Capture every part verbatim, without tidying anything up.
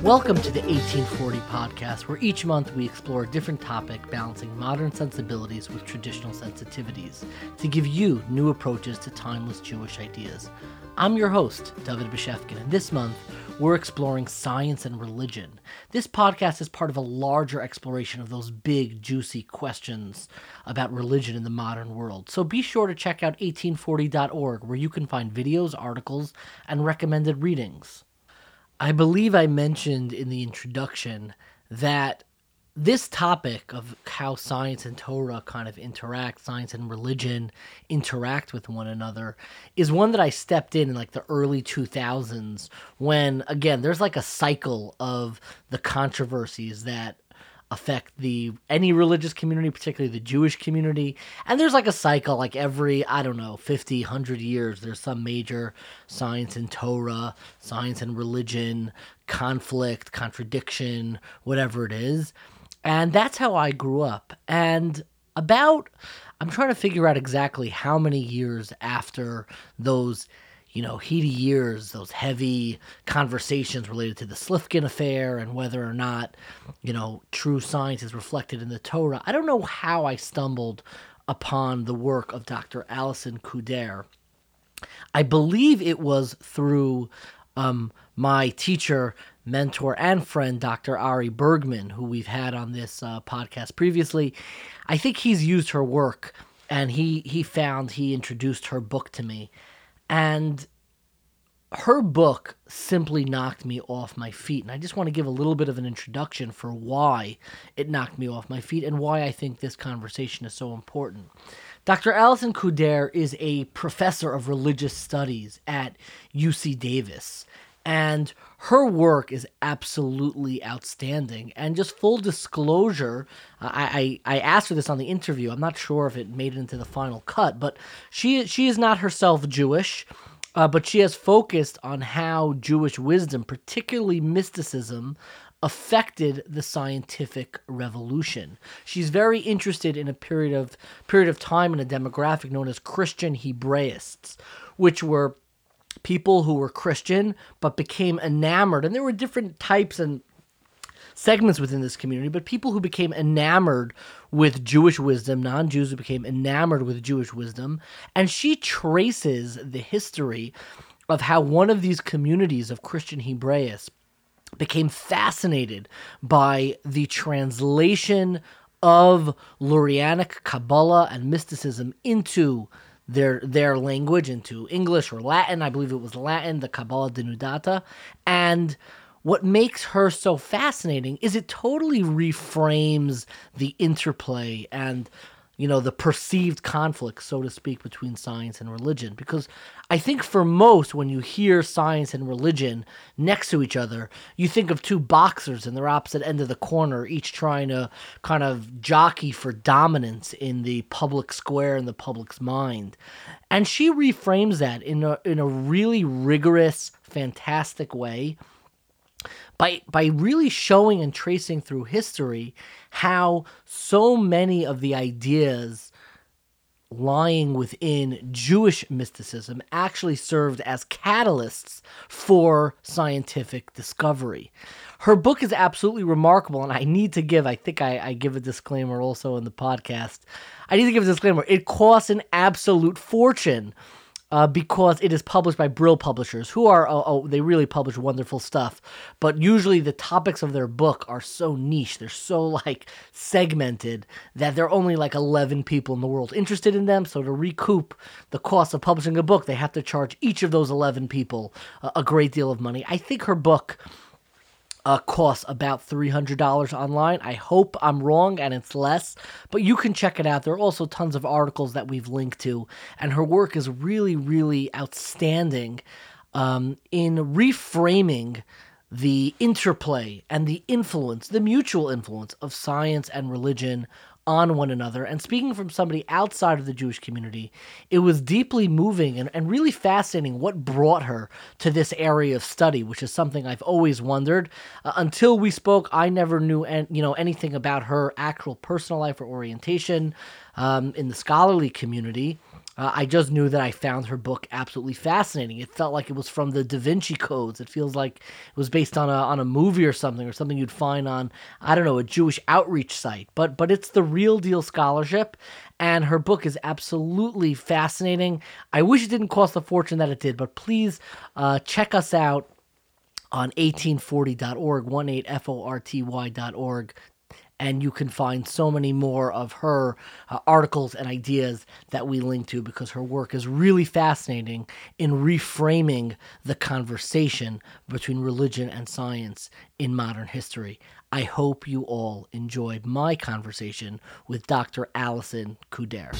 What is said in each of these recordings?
Welcome to the eighteen forty podcast, where each month we explore a different topic, balancing modern sensibilities with traditional sensitivities, to give you new approaches to timeless Jewish ideas. I'm your host, David Bashevkin, and this month we're exploring science and religion. This podcast is part of a larger exploration of those big, juicy questions about religion in the modern world. So be sure to check out eighteen forty dot org, where you can find videos, articles, and recommended readings. I believe I mentioned in the introduction that this topic of how science and Torah kind of interact, science and religion interact with one another, is one that I stepped in in like the early two thousands when, again, there's like a cycle of the controversies that affect the any religious community, particularly the Jewish community. And there's like a cycle, like every, I don't know, fifty, one hundred years, there's some major science and Torah, science and religion, conflict, contradiction, whatever it is. And that's how I grew up. And about, I'm trying to figure out exactly how many years after those you know, heady years, those heavy conversations related to the Slifkin affair and whether or not, you know, true science is reflected in the Torah. I don't know how I stumbled upon the work of Doctor Alison Couder. I believe it was through um, my teacher, mentor, and friend, Doctor Ari Bergman, who we've had on this uh, podcast previously. I think he's used her work, and he, he found, he introduced her book to me. And her book simply knocked me off my feet. And I just want to give a little bit of an introduction for why it knocked me off my feet and why I think this conversation is so important. Doctor Alison Couder is a professor of religious studies at U C Davis. And her work is absolutely outstanding. And just full disclosure, I, I, I asked her this on the interview. I'm not sure if it made it into the final cut, but she she is not herself Jewish, uh, but she has focused on how Jewish wisdom, particularly mysticism, affected the scientific revolution. She's very interested in a period of period of time in a demographic known as Christian Hebraists, which were people who were Christian but became enamored, and there were different types and segments within this community, but people who became enamored with Jewish wisdom, non-Jews who became enamored with Jewish wisdom, and she traces the history of how one of these communities of Christian Hebraists became fascinated by the translation of Lurianic Kabbalah and mysticism into their their language, into English or Latin. I believe it was Latin, the Kabbalah Denudata. And what makes her so fascinating is it totally reframes the interplay and, you know, the perceived conflict, so to speak, between science and religion. Because I think for most, when you hear science and religion next to each other, you think of two boxers in their opposite end of the corner, each trying to kind of jockey for dominance in the public square, in the public's mind. And she reframes that in a, in a really rigorous, fantastic way, by by really showing and tracing through history how so many of the ideas lying within Jewish mysticism actually served as catalysts for scientific discovery. Her book is absolutely remarkable, and I need to give, I think I, I give a disclaimer also in the podcast. I need to give a disclaimer. It costs an absolute fortune. Uh, because it is published by Brill Publishers, who are, oh, oh, they really publish wonderful stuff. But usually the topics of their book are so niche, they're so, like, segmented, that there are only, like, eleven people in the world interested in them. So to recoup the cost of publishing a book, they have to charge each of those eleven people a, a great deal of money. I think her book Uh, costs about three hundred dollars online. I hope I'm wrong and it's less, but you can check it out. There are also tons of articles that we've linked to, and her work is really, really outstanding um, in reframing the interplay and the influence, the mutual influence of science and religion on one another. And speaking from somebody outside of the Jewish community, it was deeply moving and, and really fascinating what brought her to this area of study, which is something I've always wondered. Uh, until we spoke, I never knew an, you know anything about her actual personal life or orientation um, in the scholarly community. Uh, I just knew that I found her book absolutely fascinating. It felt like it was from the Da Vinci Codes. It feels like it was based on a on a movie or something, or something you'd find on, I don't know, a Jewish outreach site. But but it's the real deal scholarship, and her book is absolutely fascinating. I wish it didn't cost the fortune that it did, but please uh, check us out on eighteen forty dot org, eighteen forty dot org, and you can find so many more of her uh, articles and ideas that we link to, because her work is really fascinating in reframing the conversation between religion and science in modern history. I hope you all enjoyed my conversation with Doctor Alison Couder.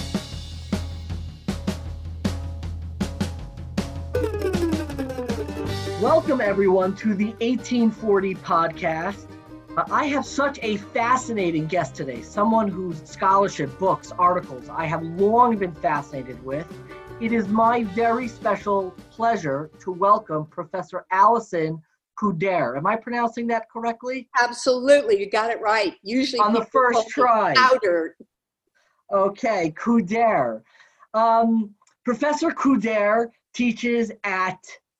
Welcome, everyone, to the eighteen forty podcast. Uh, I have such a fascinating guest today, someone whose scholarship, books, articles I have long been fascinated with. It is my very special pleasure to welcome Professor Alison Couder. Am I pronouncing that correctly? Absolutely, you got it right. Usually on the first try. Powder. Okay, Couder. Um, Professor Couder teaches at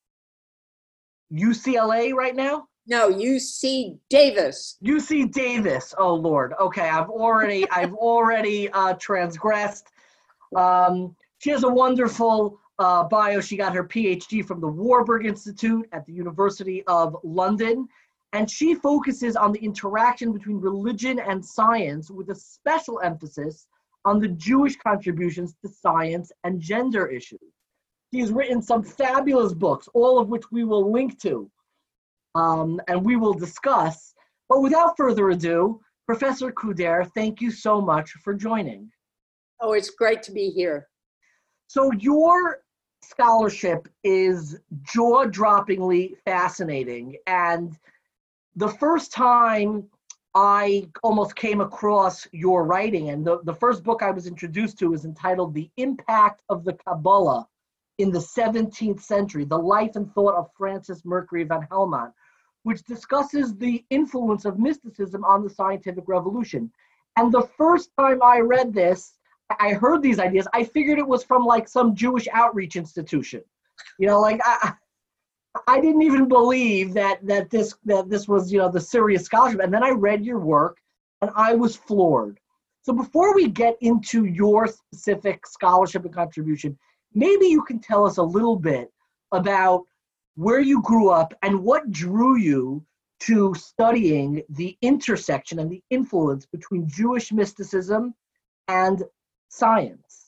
U C L A right now? No, U C Davis. U C Davis. Oh Lord. Okay, I've already I've already uh, transgressed. Um, she has a wonderful uh, bio. She got her P H D from the Warburg Institute at the University of London, and she focuses on the interaction between religion and science, with a special emphasis on the Jewish contributions to science and gender issues. She has written some fabulous books, all of which we will link to. Um, and we will discuss. But without further ado, Professor Couder, thank you so much for joining. Oh, it's great to be here. So your scholarship is jaw-droppingly fascinating. And the first time I almost came across your writing, and the, the first book I was introduced to is entitled The Impact of the Kabbalah in the seventeenth century, The Life and Thought of Francis Mercury van Helmont, which discusses the influence of mysticism on the scientific revolution. And the first time I read this, I heard these ideas, I figured it was from like some Jewish outreach institution. You know, like I, I didn't even believe that that this that this was, you know, the serious scholarship. And then I read your work and I was floored. So before we get into your specific scholarship and contribution, maybe you can tell us a little bit about where you grew up and what drew you to studying the intersection and the influence between Jewish mysticism and science.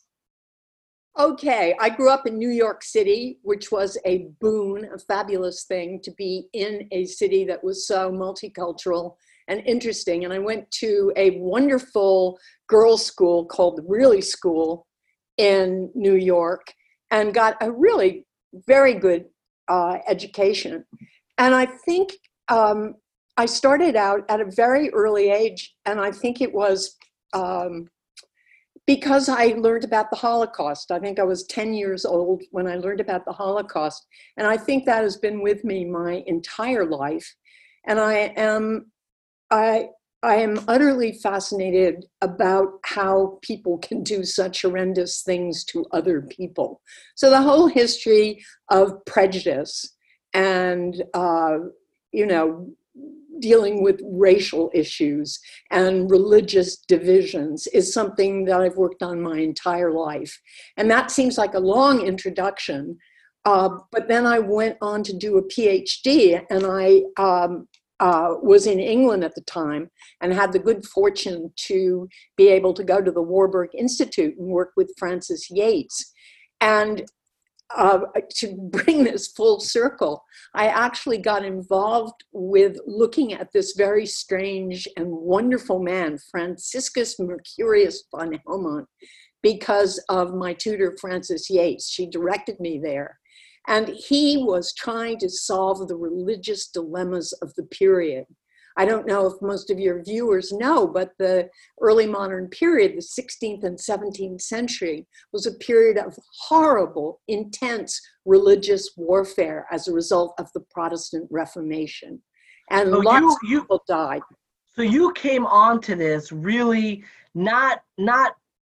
Okay, I grew up in New York City, which was a boon, a fabulous thing to be in a city that was so multicultural and interesting. And I went to a wonderful girls' school called the Really School in New York and got a really very good uh, education. And I think um, I started out at a very early age, and I think it was um, because I learned about the Holocaust. I think I was ten years old when I learned about the Holocaust. And I think that has been with me my entire life. And I am, I, I am utterly fascinated about how people can do such horrendous things to other people. So the whole history of prejudice and, uh, you know, dealing with racial issues and religious divisions is something that I've worked on my entire life. And that seems like a long introduction. Uh, but then I went on to do a PhD, and I um, uh, was in England at the time and had the good fortune to be able to go to the Warburg Institute and work with Francis Yates. And Uh, to bring this full circle, I actually got involved with looking at this very strange and wonderful man, Franciscus Mercurius von Helmont, because of my tutor, Francis Yates. She directed me there. And he was trying to solve the religious dilemmas of the period. I don't know if most of your viewers know, but the early modern period, the sixteenth and seventeenth century, was a period of horrible, intense religious warfare as a result of the Protestant Reformation. And so lots you, of you, people died. So you came on to this really not, not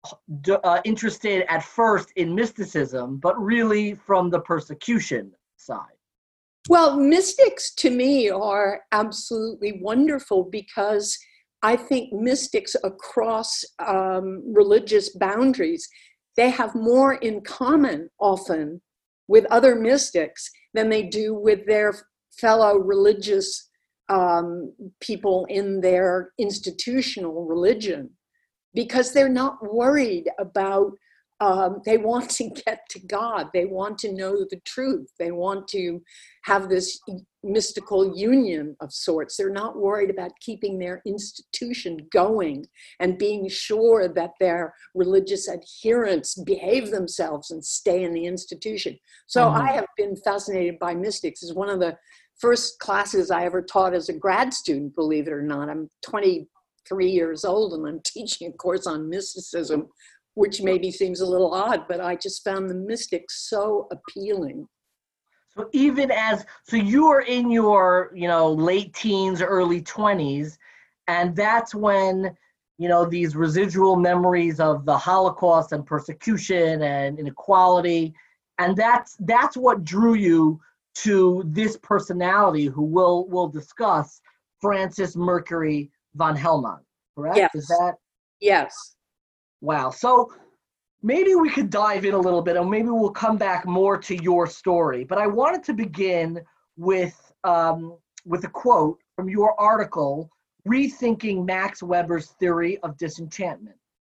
uh, interested at first in mysticism, but really from the persecution side. Well, mystics to me are absolutely wonderful because I think mystics across um, religious boundaries, they have more in common often with other mystics than they do with their fellow religious um, people in their institutional religion, because they're not worried about, um, they want to get to God. They want to know the truth. They want to have this mystical union of sorts. They're not worried about keeping their institution going and being sure that their religious adherents behave themselves and stay in the institution. So mm-hmm. I have been fascinated by mystics. It's one of the first classes I ever taught as a grad student, believe it or not. I'm twenty-three years old and I'm teaching a course on mysticism, which maybe seems a little odd, but I just found the mystics so appealing. So even as, so you are in your, you know, late teens, early twenties, and that's when, you know, these residual memories of the Holocaust and persecution and inequality, and that's that's what drew you to this personality who we'll, we'll discuss, Francis Mercury von Helmont, correct? Yes. Is that? Yes. Wow. So maybe we could dive in a little bit and maybe we'll come back more to your story. But I wanted to begin with, um, with a quote from your article, Rethinking Max Weber's Theory of Disenchantment,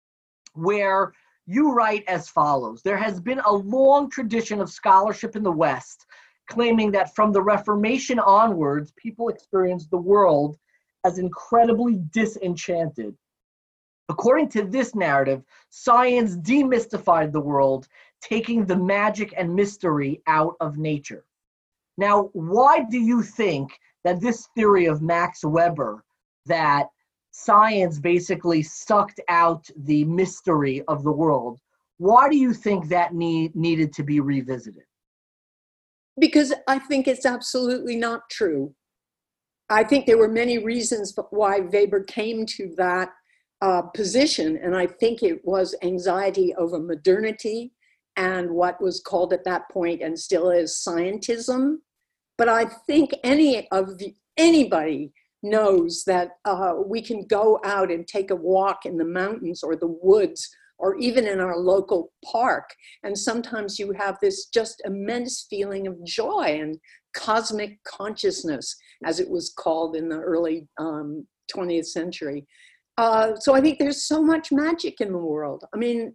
where you write as follows: there has been a long tradition of scholarship in the West claiming that from the Reformation onwards, people experienced the world as incredibly disenchanted. According to this narrative, science demystified the world, taking the magic and mystery out of nature. Now, why do you think that this theory of Max Weber, that science basically sucked out the mystery of the world, why do you think that need, needed to be revisited? Because I think it's absolutely not true. I think there were many reasons why Weber came to that uh, position, and I think it was anxiety over modernity and what was called at that point and still is scientism. But I think any of the, anybody knows that uh, we can go out and take a walk in the mountains or the woods or even in our local park, and sometimes you have this just immense feeling of joy and cosmic consciousness, as it was called in the early um, twentieth century. Uh, so I think there's so much magic in the world. I mean,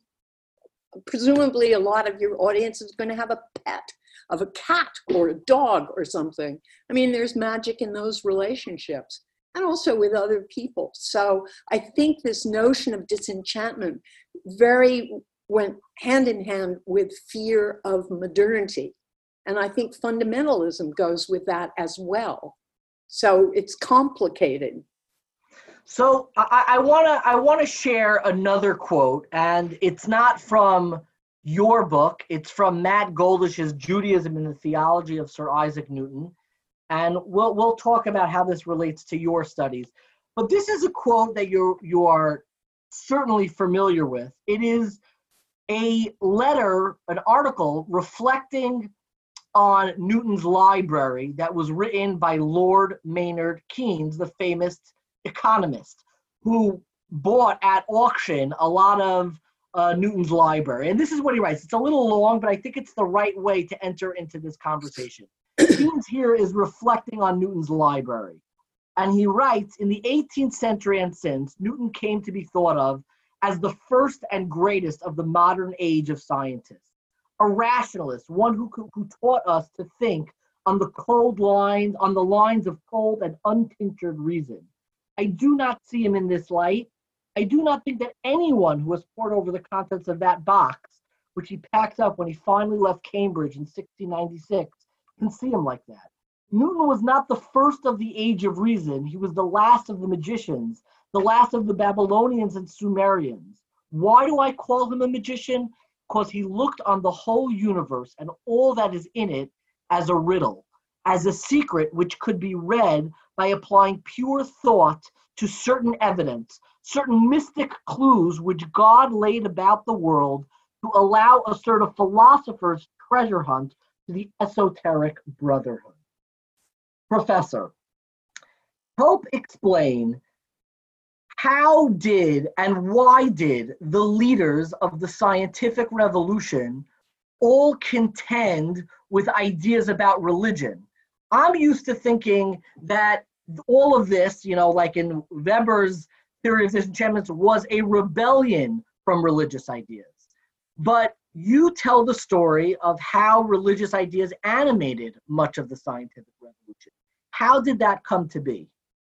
presumably a lot of your audience is going to have a pet of a cat or a dog or something. I mean, there's magic in those relationships and also with other people. So I think this notion of disenchantment very went hand in hand with fear of modernity. And I think fundamentalism goes with that as well. So it's complicated. So I, I wanna I wanna share another quote, and it's not from your book. It's from Matt Goldish's Judaism and the Theology of Sir Isaac Newton, and we'll we'll talk about how this relates to your studies. But this is a quote that you you are certainly familiar with. It is a letter, an article reflecting on Newton's library that was written by Lord Maynard Keynes, the famous economist, who bought at auction a lot of uh, Newton's library. And this is what he writes. It's a little long, but I think it's the right way to enter into this conversation. Keynes here is reflecting on Newton's library. And he writes, in the eighteenth century and since, Newton came to be thought of as the first and greatest of the modern age of scientists. A rationalist, one who, who taught us to think on the cold lines, on the lines of cold and untinctured reason. I do not see him in this light. I do not think that anyone who has pored over the contents of that box, which he packed up when he finally left Cambridge in sixteen ninety-six, can see him like that. Newton was not the first of the age of reason. He was the last of the magicians, the last of the Babylonians and Sumerians. Why do I call him a magician? Because he looked on the whole universe and all that is in it as a riddle, as a secret which could be read by applying pure thought to certain evidence, certain mystic clues which God laid about the world to allow a sort of philosopher's treasure hunt to the esoteric brotherhood. Professor, help explain how did and why did the leaders of the scientific revolution all contend with ideas about religion? I'm used to thinking that all of this, you know, like in Weber's theory of disenchantment, was a rebellion from religious ideas. But you tell the story of how religious ideas animated much of the scientific revolution. How did that come to be?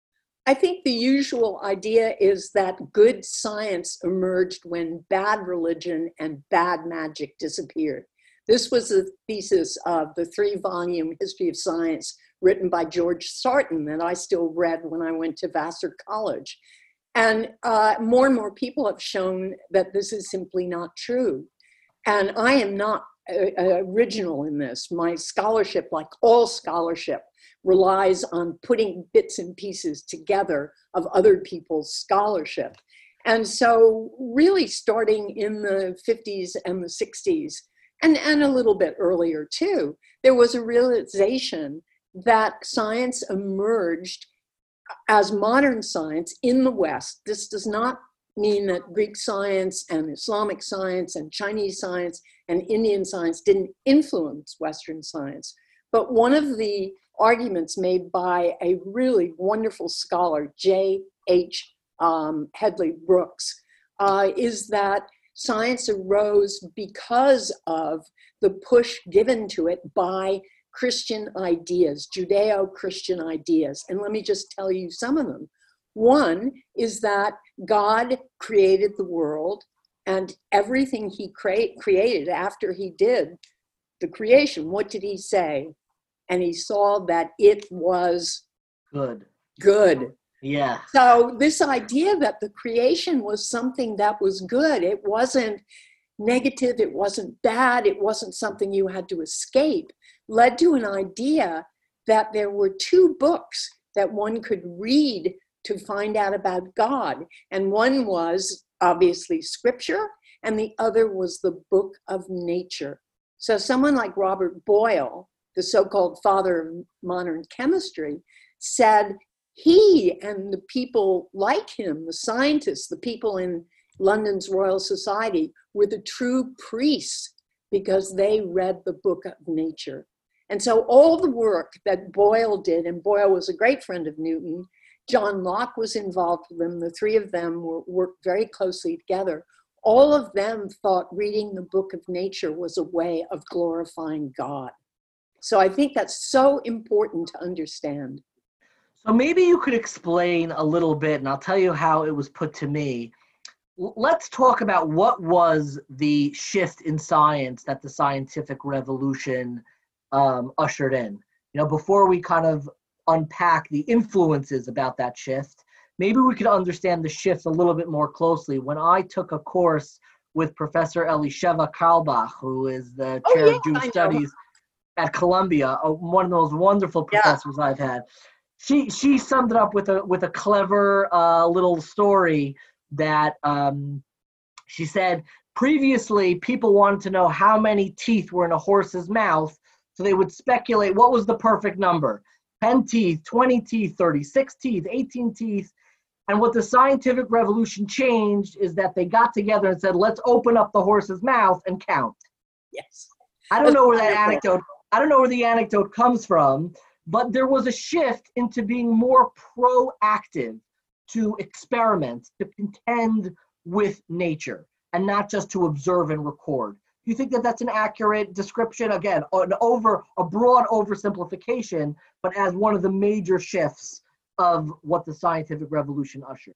I think the usual idea is that good science emerged when bad religion and bad magic disappeared. This was the thesis of the three-volume History of Science written by George Sarton that I still read when I went to Vassar College. And uh, more and more people have shown that this is simply not true. And I am not uh, original in this. My scholarship, like all scholarship, relies on putting bits and pieces together of other people's scholarship. And so really starting in the fifties and the sixties, and, and a little bit earlier too, there was a realization that science emerged as modern science in the West. This does not mean that Greek science and Islamic science and Chinese science and Indian science didn't influence Western science. But one of the arguments made by a really wonderful scholar, J H Um, Hedley Brooks, uh, is that science arose because of the push given to it by Christian ideas, Judeo-Christian ideas. And let me just tell you some of them. One is that God created the world, and everything he cre- created after he did the creation, what did he say? And he saw that it was good. Good. Yeah. So this idea that the creation was something that was good, it wasn't negative, it wasn't bad, it wasn't something you had to escape, led to an idea that there were two books that one could read to find out about God. And one was obviously scripture, and the other was the book of nature. So someone like Robert Boyle, the so-called father of modern chemistry, said he and the people like him, the scientists, the people in London's Royal Society, were the true priests because they read the book of nature. And so all the work that Boyle did, and Boyle was a great friend of Newton, John Locke was involved with them, the three of them were, worked very closely together. All of them thought reading the book of nature was a way of glorifying God. So I think that's so important to understand. So maybe you could explain a little bit, and I'll tell you how it was put to me. Let's talk about what was the shift in science that the scientific revolution um, ushered in. You know, before we kind of unpack the influences about that shift, maybe we could understand the shift a little bit more closely. When I took a course with Professor Elisheva Carlbach, who is the chair oh, yeah, of Jewish I Studies know. at Columbia, one of the most wonderful professors yeah. I've had. She she summed it up with a with a clever uh, little story that um, she said, previously people wanted to know how many teeth were in a horse's mouth, so they would speculate what was the perfect number. ten teeth, twenty teeth, thirty-six teeth, eighteen teeth. And what the scientific revolution changed is that they got together and said, let's open up the horse's mouth and count. Yes. I don't That's know where wonderful. that anecdote, I don't know where the anecdote comes from, but there was a shift into being more proactive to experiment, to contend with nature, and not just to observe and record. Do you think that that's an accurate description? Again, an over a broad oversimplification, but as one of the major shifts of what the scientific revolution ushered.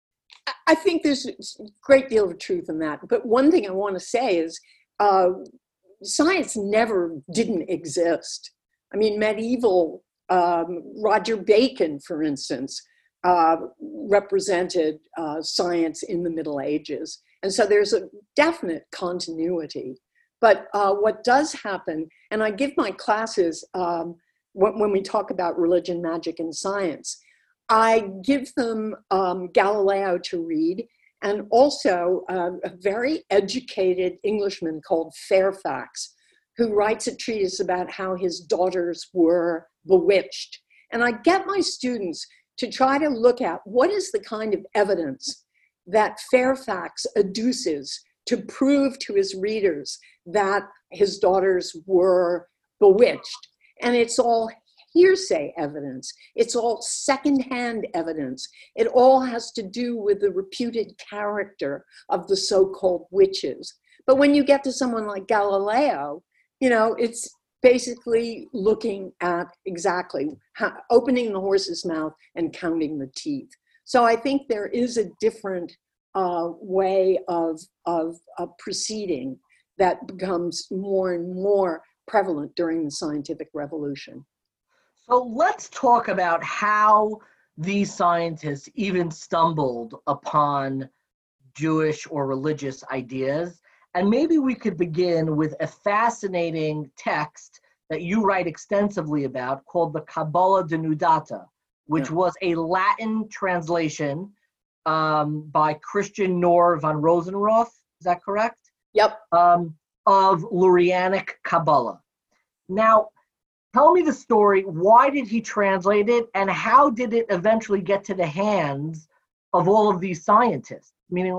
I think there's a great deal of truth in that. But one thing I want to say is uh, science never didn't exist. I mean, medieval um, Roger Bacon, for instance, uh, represented uh, science in the Middle Ages. And so there's a definite continuity. But uh, what does happen, and I give my classes, um, when, when we talk about religion, magic, and science, I give them um, Galileo to read, and also uh, a very educated Englishman called Fairfax, who writes a treatise about how his daughters were bewitched. And I get my students to try to look at what is the kind of evidence that Fairfax adduces to prove to his readers that his daughters were bewitched. And it's all hearsay evidence. It's all secondhand evidence. It all has to do with the reputed character of the so-called witches. But when you get to someone like Galileo, you know, it's basically looking at exactly how, opening the horse's mouth and counting the teeth. So I think there is a different uh, way of, of, of proceeding that becomes more and more prevalent during the scientific revolution. So let's talk about how these scientists even stumbled upon Jewish or religious ideas. And maybe we could begin with a fascinating text that you write extensively about called the Kabbalah Denudata, which yeah. was a Latin translation um, by Christian Nor van Rosenroth, is that correct? Yep. Um, of Lurianic Kabbalah. Now, tell me the story. Why did he translate it, and how did it eventually get to the hands of all of these scientists? Meaning,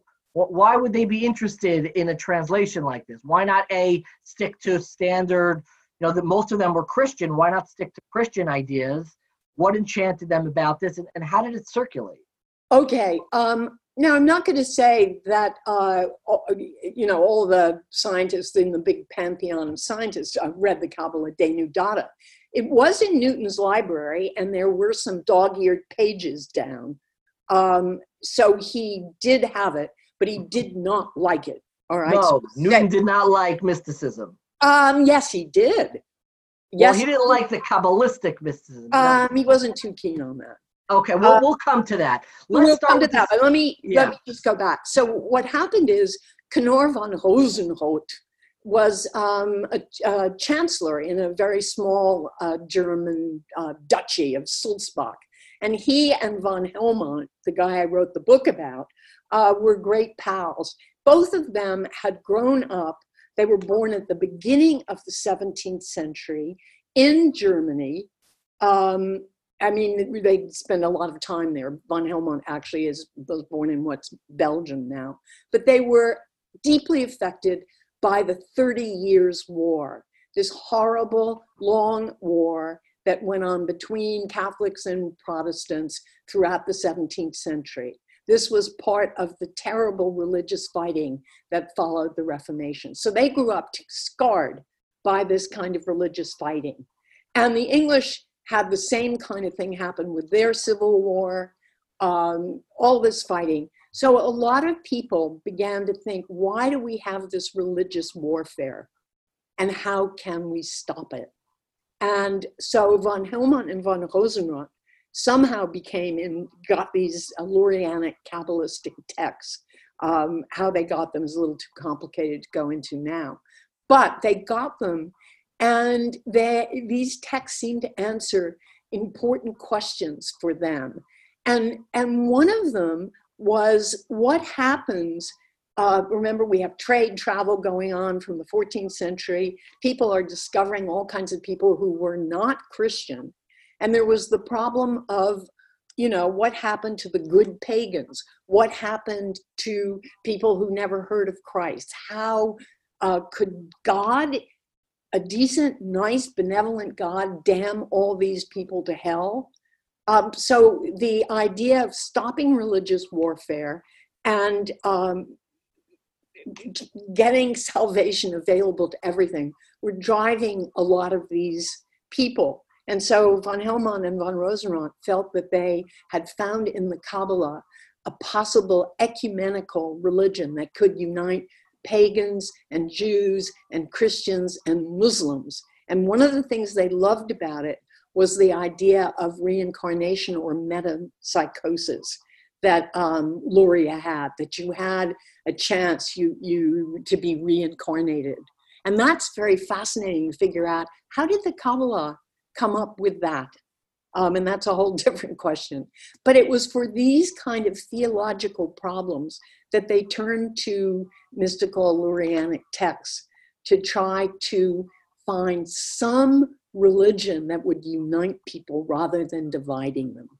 why would they be interested in a translation like this? Why not a stick to standard, you know, that most of them were Christian. Why not stick to Christian ideas? What enchanted them about this, and, and how did it circulate? Okay. Um, now, I'm not going to say that, uh, you know, all the scientists in the big pantheon of scientists uh, read the Kabbalah Denudata. It was in Newton's library, and there were some dog-eared pages down. Um, so he did have it, but he did not like it. All right. No, so Newton did not like mysticism. Um, yes, he did. Yes, well, he he didn't like the Kabbalistic mysticism. Um, he wasn't too keen on that. Okay, well, uh, we'll come to that. Let's we'll come to that, but let me, yeah. let me just go back. So what happened is Knorr von Rosenroth was um, a, a chancellor in a very small uh, German uh, duchy of Sulzbach. And he and von Helmont, the guy I wrote the book about, uh, were great pals. Both of them had grown up. They were born at the beginning of the seventeenth century in Germany. Um, I mean, they spend a lot of time there. Von Helmont actually is, was born in what's Belgium now. But they were deeply affected by the Thirty Years' War, this horrible, long war that went on between Catholics and Protestants throughout the seventeenth century. This was part of the terrible religious fighting that followed the Reformation. So they grew up scarred by this kind of religious fighting. And the English had the same kind of thing happen with their Civil War, um, all this fighting. So a lot of people began to think, why do we have this religious warfare? And how can we stop it? And so von Helmont and von Rosenroth somehow became and got these Lurianic Kabbalistic texts. Um, how they got them is a little too complicated to go into now. But they got them, and they, these texts seem to answer important questions for them. And, and one of them was what happens, uh, remember we have trade, travel going on from the fourteenth century. People are discovering all kinds of people who were not Christian. And there was the problem of, you know, what happened to the good pagans? What happened to people who never heard of Christ? How uh, could God, a decent, nice, benevolent God, damn all these people to hell? Um, so the idea of stopping religious warfare and um, getting salvation available to everything were driving a lot of these people. And so von Helmont and von Rosenroth felt that they had found in the Kabbalah a possible ecumenical religion that could unite pagans and Jews and Christians and Muslims. And one of the things they loved about it was the idea of reincarnation or metempsychosis that um, Luria had, that you had a chance you, you to be reincarnated. And that's very fascinating to figure out, how did the Kabbalah come up with that? Um, and that's a whole different question. But it was for these kind of theological problems that they turned to mystical Lurianic texts to try to find some religion that would unite people rather than dividing them.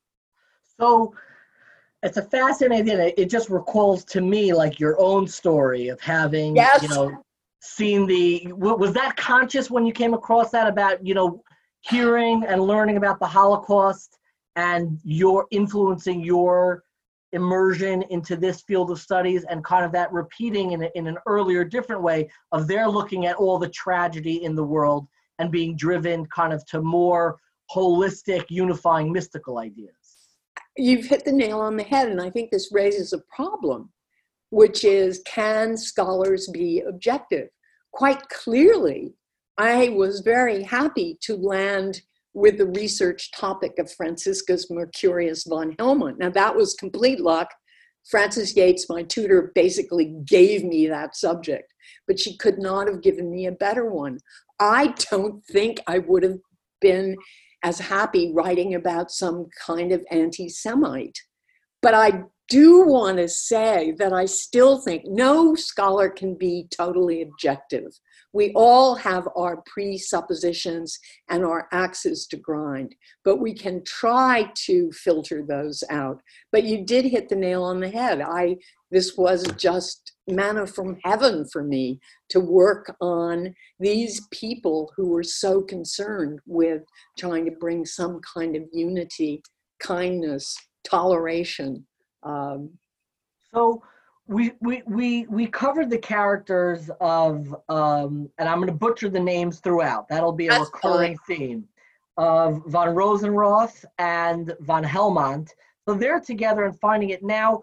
So it's a fascinating idea. It just recalls to me like your own story of having, yes. you know, seen the, was that conscious when you came across that about, you know, hearing and learning about the Holocaust and your influencing your immersion into this field of studies and kind of that repeating in, a, in an earlier different way of their looking at all the tragedy in the world and being driven kind of to more holistic, unifying, mystical ideas? You've hit the nail on the head, and I think this raises a problem, which is, can scholars be objective? Quite clearly, I was very happy to land with the research topic of Franciscus Mercurius von Helmont. Now, that was complete luck. Frances Yates, my tutor, basically gave me that subject, but she could not have given me a better one. I don't think I would have been as happy writing about some kind of anti-Semite. But I do want to say that I still think no scholar can be totally objective. We all have our presuppositions and our axes to grind, but we can try to filter those out. But you did hit the nail on the head. I, this was just manna from heaven for me to work on these people who were so concerned with trying to bring some kind of unity, kindness, toleration. Um, so we, we we we covered the characters of, um, and I'm going to butcher the names throughout. That'll be a recurring fine. theme of von Rosenroth and von Helmont. So they're together and finding it. Now,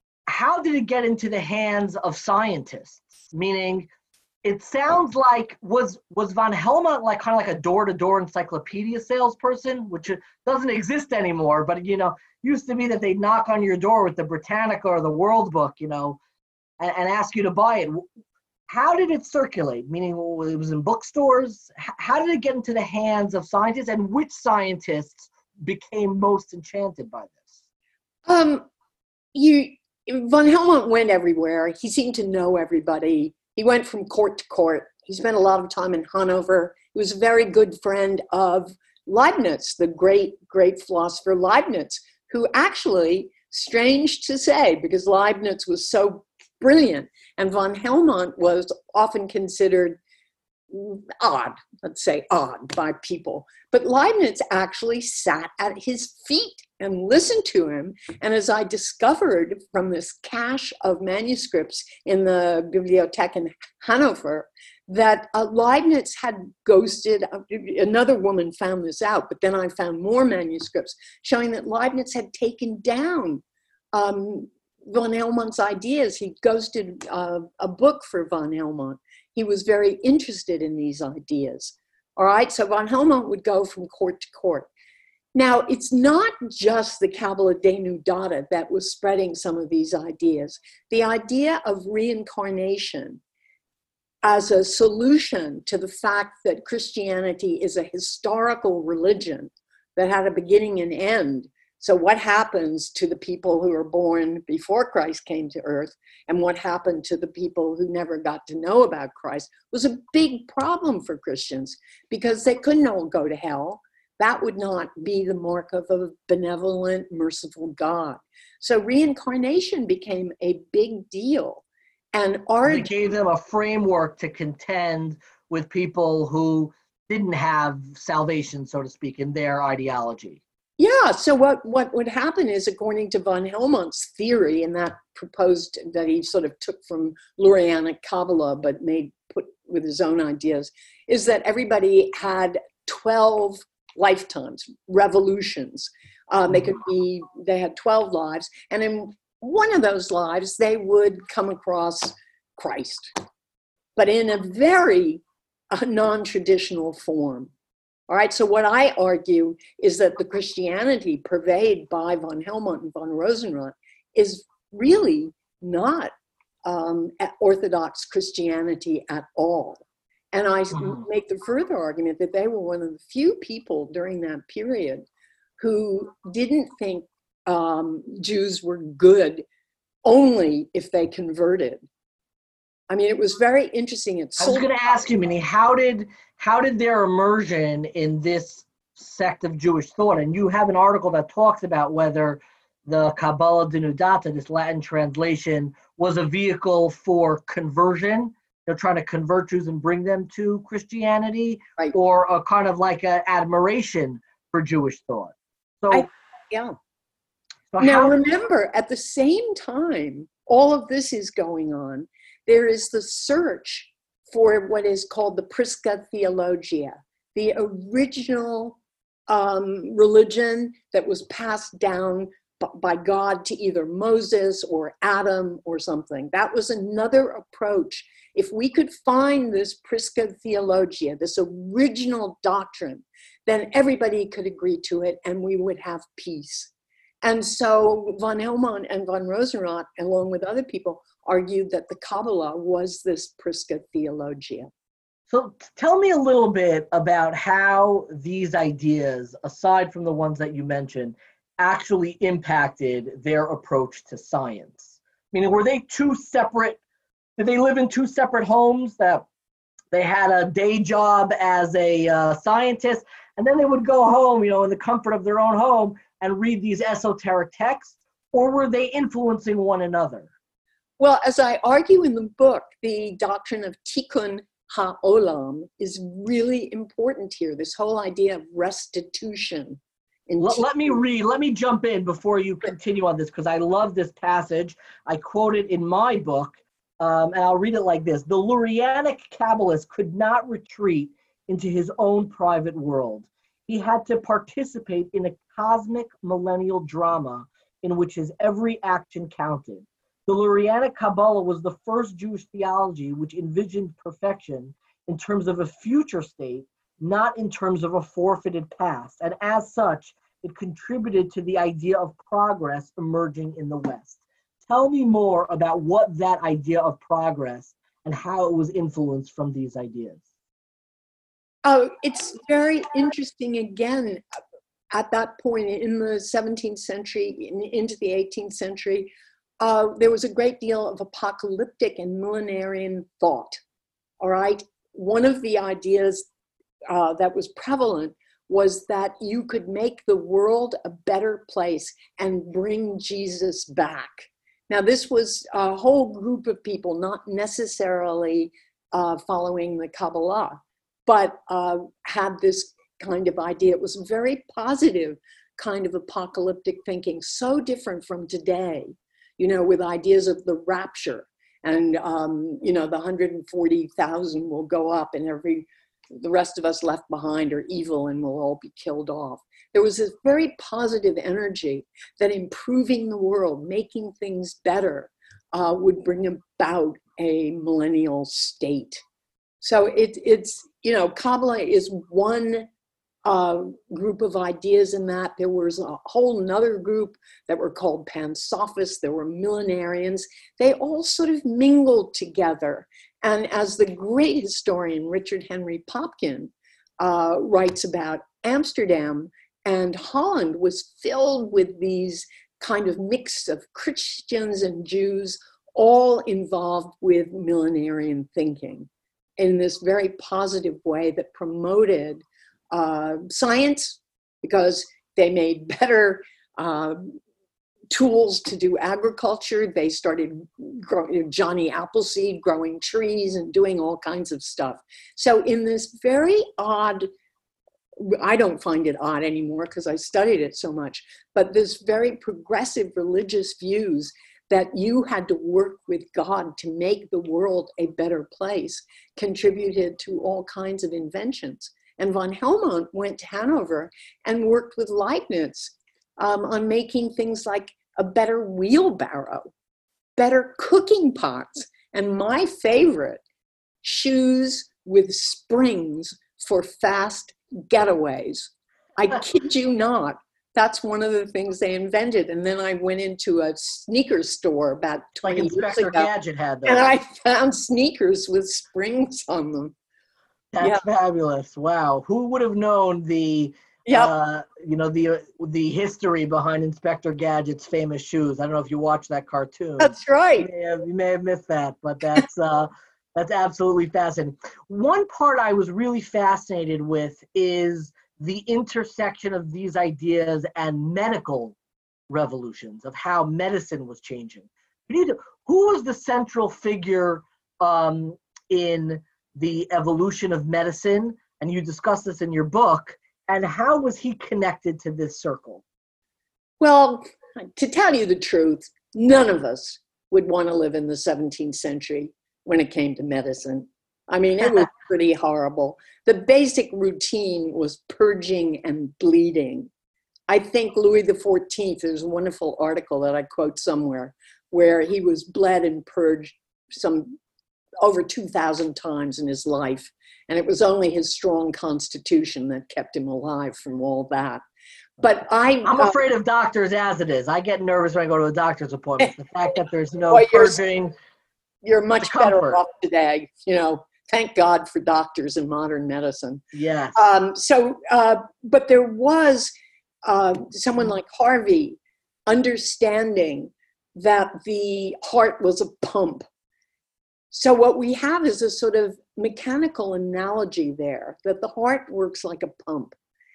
how did it get into the hands of scientists? Meaning, it sounds like, was was von Helmont like kind of like a door-to-door encyclopedia salesperson, which doesn't exist anymore, but, you know, used to be that they'd knock on your door with the Britannica or the World Book, you know, and, and ask you to buy it. How did it circulate? Meaning, it was in bookstores? How did it get into the hands of scientists, and which scientists became most enchanted by this? Um, you, von Helmont went everywhere. He seemed to know everybody. He went from court to court. He spent a lot of time in Hanover. He was a very good friend of Leibniz, the great, great philosopher Leibniz, who actually, strange to say, because Leibniz was so brilliant, and von Helmont was often considered odd, let's say odd by people. But Leibniz actually sat at his feet and listened to him. And as I discovered from this cache of manuscripts in the Bibliothek in Hanover, that uh, Leibniz had ghosted, uh, another woman found this out, but then I found more manuscripts showing that Leibniz had taken down um, von Helmont's ideas. He ghosted uh, a book for von Helmont. He was very interested in these ideas. All right, so von Helmont would go from court to court. Now, it's not just the Kabbalah Denudata that was spreading some of these ideas. The idea of reincarnation as a solution to the fact that Christianity is a historical religion that had a beginning and end. So what happens to the people who were born before Christ came to earth, and what happened to the people who never got to know about Christ, was a big problem for Christians, because they couldn't all go to hell. That would not be the mark of a benevolent, merciful God. So reincarnation became a big deal. And our it gave them a framework to contend with people who didn't have salvation, so to speak, in their ideology. Yeah, so what, what would happen is, according to von Helmont's theory, and that proposed that he sort of took from Lurianic Kabbalah but made put with his own ideas, is that everybody had twelve lifetimes, revolutions. Um, they could be, they had twelve lives, and in one of those lives, they would come across Christ, but in a very uh, non-traditional form. All right, so what I argue is that the Christianity purveyed by von Helmont and von Rosenroth is really not um, Orthodox Christianity at all. And I mm-hmm. make the further argument that they were one of the few people during that period who didn't think um, Jews were good only if they converted. I mean, it was very interesting. It's I was going to ask you, Minnie, how did how did their immersion in this sect of Jewish thought? And you have an article that talks about whether the Kabbalah Denudata, this Latin translation, was a vehicle for conversion. They're trying to convert Jews and bring them to Christianity, right, or a kind of like an admiration for Jewish thought. So, I, yeah. So now, how- remember, at the same time, all of this is going on. There is the search for what is called the Prisca Theologia, the original um, religion that was passed down b- by God to either Moses or Adam or something. That was another approach. If we could find this Prisca Theologia, this original doctrine, then everybody could agree to it and we would have peace. And so von Helmont and von Rosenroth, along with other people, argued that the Kabbalah was this Prisca Theologia. So tell me a little bit about how these ideas, aside from the ones that you mentioned, actually impacted their approach to science. Meaning, were they two separate, did they live in two separate homes that they had a day job as a uh, scientist, and then they would go home, you know, in the comfort of their own home and read these esoteric texts, or were they influencing one another? Well, as I argue in the book, the doctrine of tikkun ha'olam is really important here, this whole idea of restitution. Let, let me read, let me jump in before you continue on this, because I love this passage. I quote it in my book, um, and I'll read it like this. The Lurianic Kabbalist could not retreat into his own private world. He had to participate in a cosmic millennial drama in which his every action counted. The Lurianic Kabbalah was the first Jewish theology which envisioned perfection in terms of a future state, not in terms of a forfeited past. And as such, it contributed to the idea of progress emerging in the West. Tell me more about what that idea of progress and how it was influenced from these ideas. Oh, it's very interesting again. At that point in the seventeenth century, in, into the eighteenth century, uh, there was a great deal of apocalyptic and millenarian thought. All right. One of the ideas uh, that was prevalent was that you could make the world a better place and bring Jesus back. Now, this was a whole group of people, not necessarily uh, following the Kabbalah, but uh, had this kind of idea. It was very positive kind of apocalyptic thinking, so different from today, you know, with ideas of the rapture and, um, you know, the one hundred forty thousand will go up and every, the rest of us left behind are evil and will all be killed off. There was this very positive energy that improving the world, making things better, uh, would bring about a millennial state. So it, it's, you know, Kabbalah is one uh, group of ideas in that. There was a whole another group that were called Pansophists. There were millenarians. They all sort of mingled together. And as the great historian Richard Henry Popkin uh, writes about, Amsterdam and Holland was filled with these kind of mix of Christians and Jews, all involved with millenarian thinking in this very positive way that promoted uh, science, because they made better uh, tools to do agriculture. They started growing, Johnny Appleseed growing trees and doing all kinds of stuff. So in this very odd, I don't find it odd anymore because I studied it so much, but this very progressive religious views that you had to work with God to make the world a better place contributed to all kinds of inventions. And von Helmont went to Hanover and worked with Leibniz um, on making things like a better wheelbarrow, better cooking pots, and my favorite, shoes with springs for fast getaways. I kid you not. That's one of the things they invented. And then I went into a sneaker store about twenty like years Inspector ago, Gadget had those. and I found sneakers with springs on them. That's yeah. fabulous. Wow. Who would have known the Yep. Uh, you know, the the history behind Inspector Gadget's famous shoes. I don't know if you watched that cartoon. That's right. You may have, you may have missed that, but that's uh, that's absolutely fascinating. One part I was really fascinated with is the intersection of these ideas and medical revolutions, of how medicine was changing. Who was the central figure um, in the evolution of medicine? And you discuss this in your book. And how was he connected to this circle? Well, to tell you the truth, none of us would want to live in the seventeenth century when it came to medicine. I mean, it was pretty horrible. The basic routine was purging and bleeding. I think Louis the fourteenth, there's a wonderful article that I quote somewhere, where he was bled and purged some over two thousand times in his life. And it was only his strong constitution that kept him alive from all that. But I, I'm uh, afraid of doctors as it is. I get nervous when I go to a doctor's appointment. The fact that there's no well, you're, purging. You're much better off today. You know, thank God for doctors in modern medicine. Yeah. Um, so, uh, but there was uh, someone like Harvey understanding that the heart was a pump. So what we have is a sort of mechanical analogy there, that the heart works like a pump.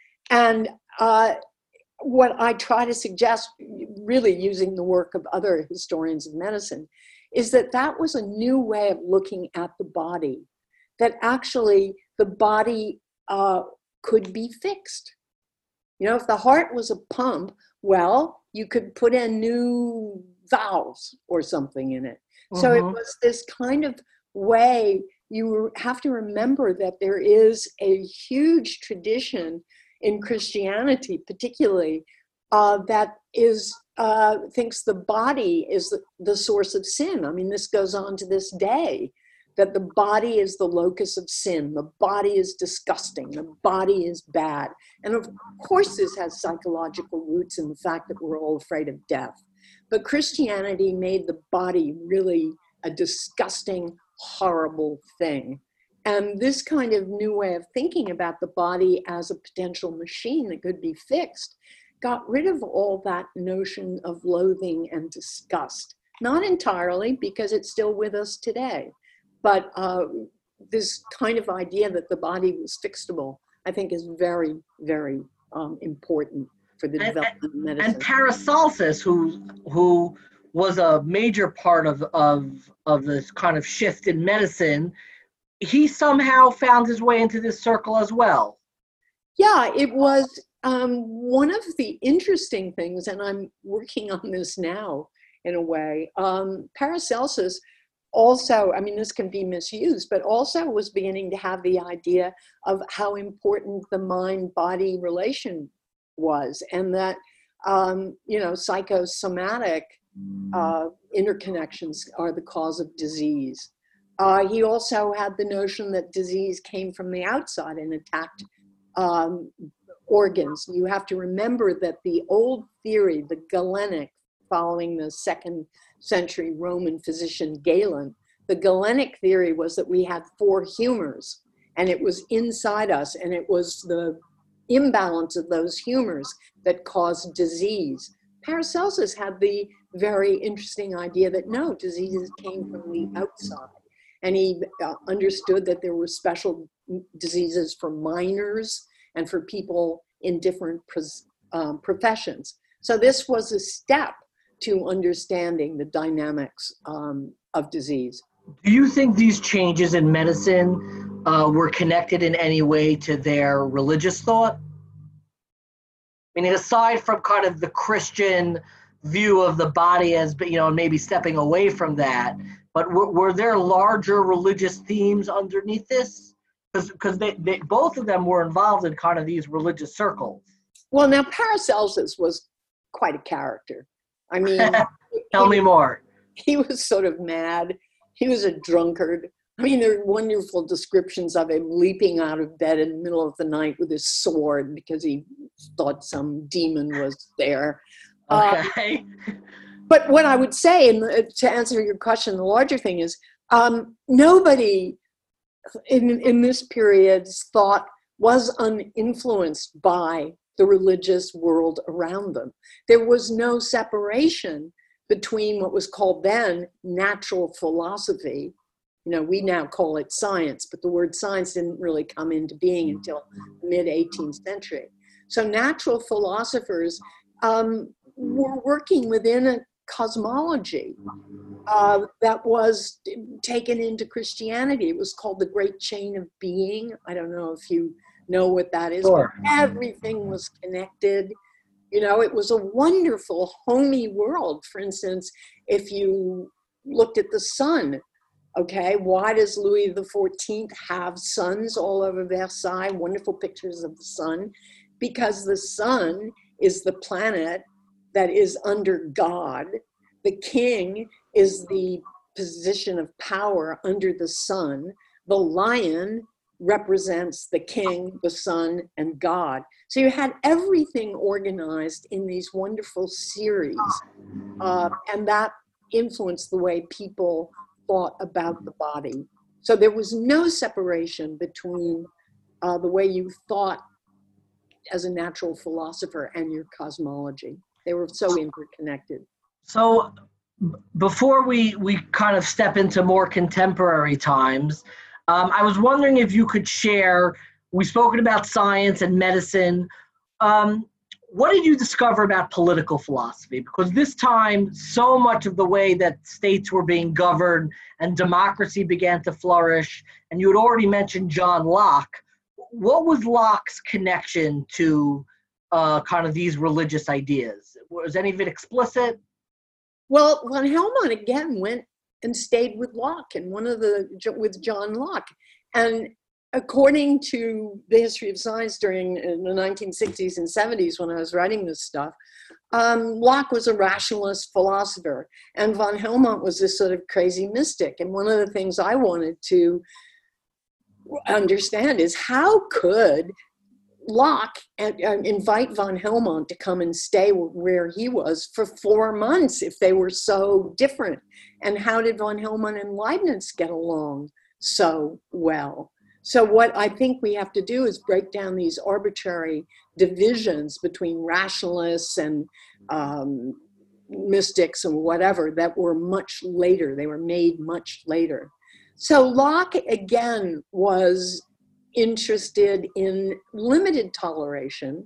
And uh, what I try to suggest, really using the work of other historians of medicine, is that that was a new way of looking at the body, that actually the body uh, could be fixed. You know, if the heart was a pump, well, you could put in new valves or something in it. So Mm-hmm. it was this kind of way. You have to remember that there is a huge tradition in Christianity, particularly, uh, that is uh, thinks the body is the, the source of sin. I mean, this goes on to this day, that the body is the locus of sin. The body is disgusting. The body is bad. And of course, this has psychological roots in the fact that we're all afraid of death. But Christianity made the body really a disgusting, horrible thing. And this kind of new way of thinking about the body as a potential machine that could be fixed got rid of all that notion of loathing and disgust. Not entirely, because it's still with us today. But uh, this kind of idea that the body was fixable, I think, is very, very um, important for the And, development of medicine. and Paracelsus, who who was a major part of, of of this kind of shift in medicine, he somehow found his way into this circle as well. Yeah, it was um, one of the interesting things, and I'm working on this now in a way. Um, Paracelsus also, I mean, this can be misused, but also was beginning to have the idea of how important the mind-body relation was, and that, um, you know, psychosomatic uh, interconnections are the cause of disease. Uh, he also had the notion that disease came from the outside and attacked um, organs. You have to remember that the old theory, the Galenic, following the second century Roman physician Galen, the Galenic theory was that we had four humors, and it was inside us, and it was the imbalance of those humors that caused disease. Paracelsus had the very interesting idea that no, diseases came from the outside. And he uh, understood that there were special diseases for minors and for people in different pros, um, professions. So this was a step to understanding the dynamics um, of disease. Do you think these changes in medicine uh, were connected in any way to their religious thought? I mean, aside from kind of the Christian view of the body as, you know, maybe stepping away from that, but were, were there larger religious themes underneath this? Because they, they, both of them were involved in kind of these religious circles. Well, now Paracelsus was quite a character. I mean, tell he, me more. He was sort of mad. He was a drunkard. I mean, there are wonderful descriptions of him leaping out of bed in the middle of the night with his sword because he thought some demon was there. Okay. Um, but what I would say, and to answer your question, the larger thing is um, nobody in, in this period's thought was uninfluenced by the religious world around them. There was no separation between what was called then natural philosophy. You know, we now call it science, but the word science didn't really come into being until the mid eighteenth century. So natural philosophers um, were working within a cosmology uh, that was taken into Christianity. It was called the Great Chain of Being. I don't know if you know what that is, Sure. but everything was connected. You know, it was a wonderful, homey world. For instance, if you looked at the sun, okay, why does Louis the fourteenth have suns all over Versailles, wonderful pictures of the sun? Because the sun is the planet that is under God. The king is the position of power under the sun. The lion represents the king, the sun, and God. So you had everything organized in these wonderful series. Uh, and that influenced the way people thought about the body. So there was no separation between uh, the way you thought as a natural philosopher and your cosmology. They were so interconnected. So before we, we kind of step into more contemporary times, um, I was wondering if you could share, we've spoken about science and medicine. Um, what did you discover about political philosophy? Because this time, so much of the way that states were being governed and democracy began to flourish, and you had already mentioned John Locke. What was Locke's connection to uh, kind of these religious ideas? Was any of it explicit? Well, Von Helmont again went and stayed with Locke and one of the with John Locke, and according to the history of science during the nineteen sixties and seventies, when I was writing this stuff, um, Locke was a rationalist philosopher, and Von Helmont was this sort of crazy mystic. And one of the things I wanted to understand is how could Locke and, and invite Von Helmont to come and stay where he was for four months if they were so different? And how did Von Helmont and Leibniz get along so well? So what I think we have to do is break down these arbitrary divisions between rationalists and um, mystics and whatever that were much later. They were made much later. So Locke, again, was interested in limited toleration.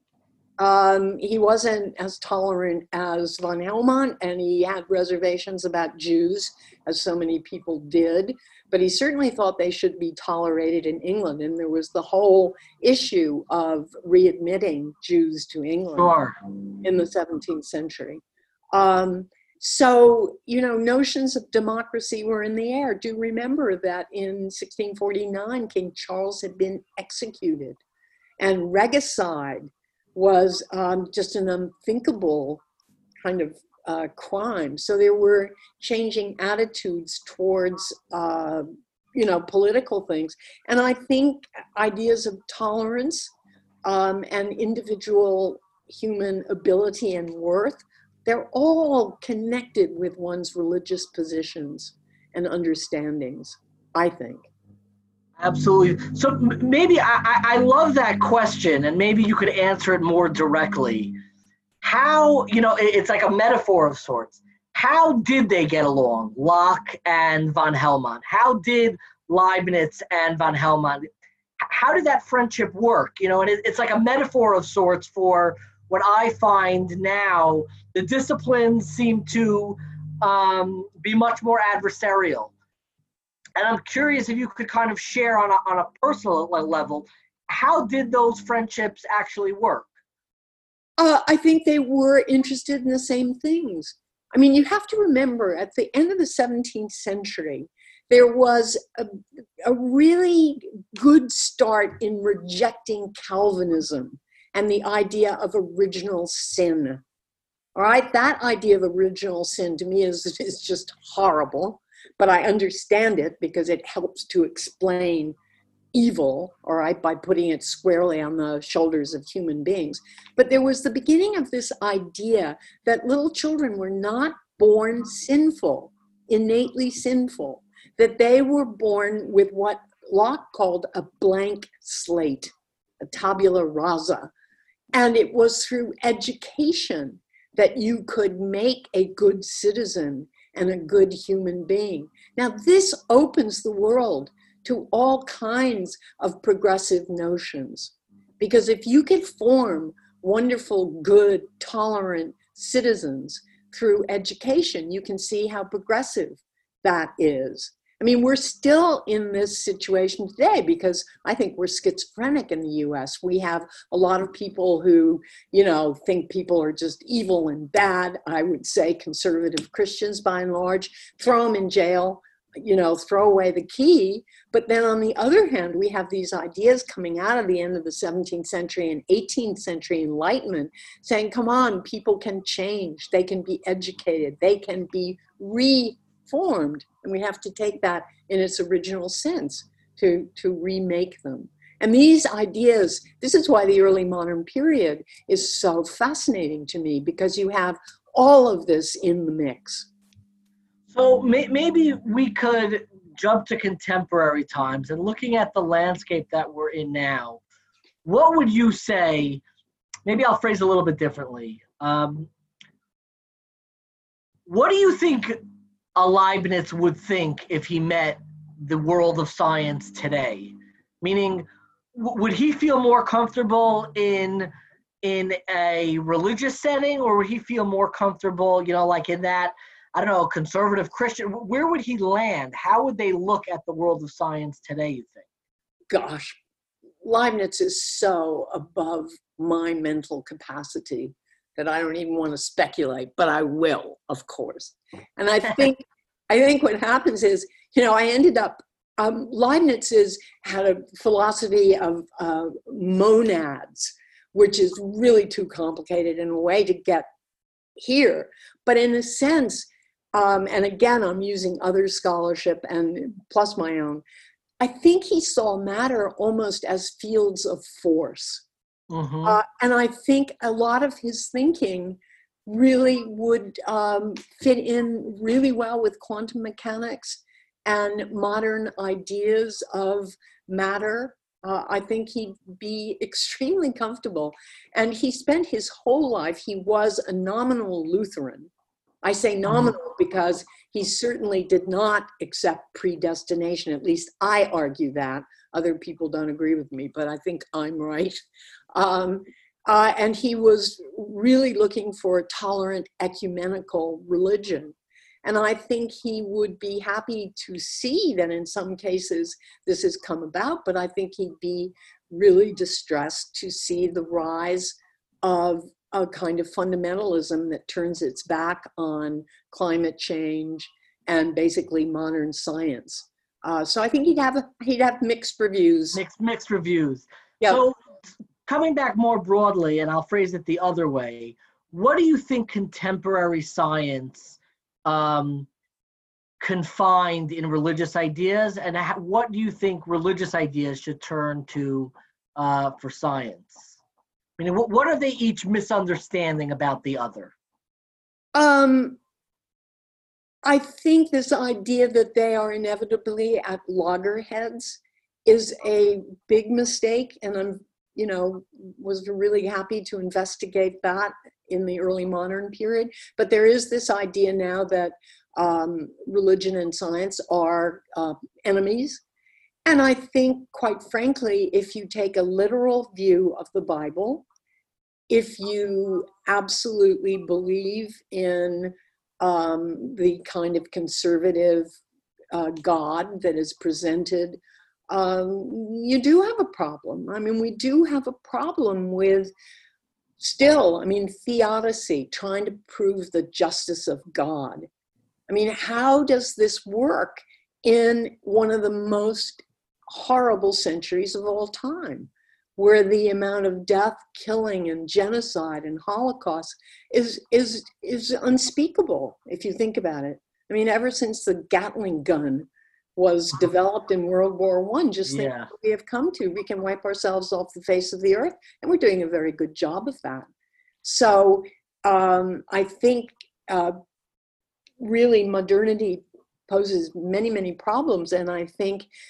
Um, he wasn't as tolerant as Von Helmont, and he had reservations about Jews, as so many people did, but he certainly thought they should be tolerated in England, and there was the whole issue of readmitting Jews to England Sure. in the seventeenth century. Um, So, you know, notions of democracy were in the air. Do remember that in sixteen forty-nine, King Charles had been executed, and regicide was um, just an unthinkable kind of uh, crime. So there were changing attitudes towards, uh, you know, political things. And I think ideas of tolerance um, and individual human ability and worth, they're all connected with one's religious positions and understandings, I think. Absolutely. So m- maybe I, I I love that question, and maybe you could answer it more directly. How, you know, it- it's like a metaphor of sorts. How did they get along, Locke and Von Helmont? How did Leibniz and Von Helmont, h- how did that friendship work? You know, and it, it's like a metaphor of sorts for what I find now, the disciplines seem to um, be much more adversarial. And I'm curious if you could kind of share on a, on a personal level, how did those friendships actually work? Uh, I think they were interested in the same things. I mean, you have to remember at the end of the seventeenth century, there was a, a really good start in rejecting Calvinism and the idea of original sin. All right, that idea of original sin to me is, is just horrible, but I understand it because it helps to explain evil, all right, by putting it squarely on the shoulders of human beings. But there was the beginning of this idea that little children were not born sinful, innately sinful, that they were born with what Locke called a blank slate, a tabula rasa. And it was through education that you could make a good citizen and a good human being. Now, this opens the world to all kinds of progressive notions. Because if you can form wonderful, good, tolerant citizens through education, you can see how progressive that is. I mean, we're still in this situation today because I think we're schizophrenic in the U S. We have a lot of people who, you know, think people are just evil and bad. I would say conservative Christians, by and large, throw them in jail, you know, throw away the key. But then on the other hand, we have these ideas coming out of the end of the seventeenth century and eighteenth century Enlightenment saying, come on, people can change, they can be educated, they can be reformed. And we have to take that in its original sense to, to remake them. And these ideas, this is why the early modern period is so fascinating to me, because you have all of this in the mix. So may, maybe we could jump to contemporary times and looking at the landscape that we're in now. What would you say, maybe I'll phrase it a little bit differently. Um, what do you think a Leibniz would think if he met the world of science today? Meaning, w- would he feel more comfortable in in a religious setting, or would he feel more comfortable, you know, like in that, I don't know, conservative Christian? Where would he land? How would they look at the world of science today, you think? Gosh, Leibniz is so above my mental capacity that I don't even want to speculate, but I will, of course. And I think, I think what happens is, you know, I ended up, um, Leibniz is, had a philosophy of uh, monads, which is really too complicated in a way to get here. But in a sense, um, and again, I'm using other scholarship and plus my own, I think he saw matter almost as fields of force. Mm-hmm. Uh, and I think a lot of his thinking really would um, fit in really well with quantum mechanics and modern ideas of matter. Uh, I think he'd be extremely comfortable. And he spent his whole life, he was a nominal Lutheran. I say nominal because he certainly did not accept predestination. At least I argue that. Other people don't agree with me, but I think I'm right. Um, uh, and he was really looking for a tolerant ecumenical religion. And I think he would be happy to see that in some cases this has come about, but I think he'd be really distressed to see the rise of a kind of fundamentalism that turns its back on climate change and basically modern science. Uh, so I think he'd have a, he'd have mixed reviews. Mixed mixed reviews. Yep. So coming back more broadly, and I'll phrase it the other way, what do you think contemporary science um, confined in religious ideas, and ha- what do you think religious ideas should turn to uh, for science? I mean, what, what are they each misunderstanding about the other? Um, I think this idea that they are inevitably at loggerheads is a big mistake, and I'm, you know, was really happy to investigate that in the early modern period. But there is this idea now that um, religion and science are uh, enemies. And I think, quite frankly, if you take a literal view of the Bible, if you absolutely believe in um, the kind of conservative uh, God that is presented, um, you do have a problem. I mean, we do have a problem with still, I mean, theodicy, trying to prove the justice of God. I mean, how does this work in one of the most horrible centuries of all time, where the amount of death, killing, and genocide and Holocaust is is is unspeakable if you think about it. I mean, ever since the Gatling gun was developed in World War One, just think Yeah. what we have come to. We can wipe ourselves off the face of the earth, and we're doing a very good job of that. So um, I think uh, really modernity poses many, many problems, and I think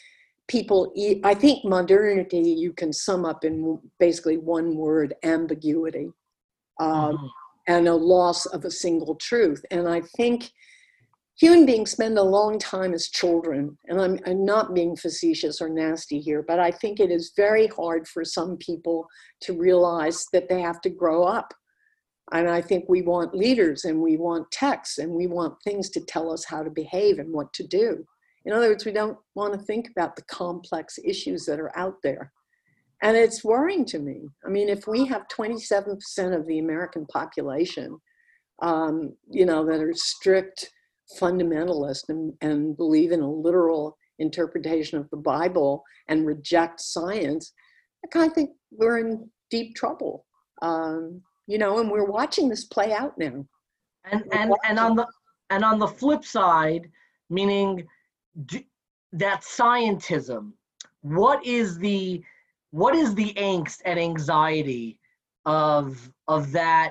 people, e- I think modernity you can sum up in basically one word: ambiguity, um, Mhm. and a loss of a single truth. And I think human beings spend a long time as children, and I'm, I'm not being facetious or nasty here, but I think it is very hard for some people to realize that they have to grow up. And I think we want leaders, and we want texts, and we want things to tell us how to behave and what to do. In other words, we don't want to think about the complex issues that are out there. And it's worrying to me. I mean, if we have twenty-seven percent of the American population, um, you know, that are strict fundamentalist and, and believe in a literal interpretation of the Bible and reject science, I kind of think we're in deep trouble. Um, you know, and we're watching this play out now. And and and on the and on the flip side, meaning do, that scientism, what is the what is the angst and anxiety of of that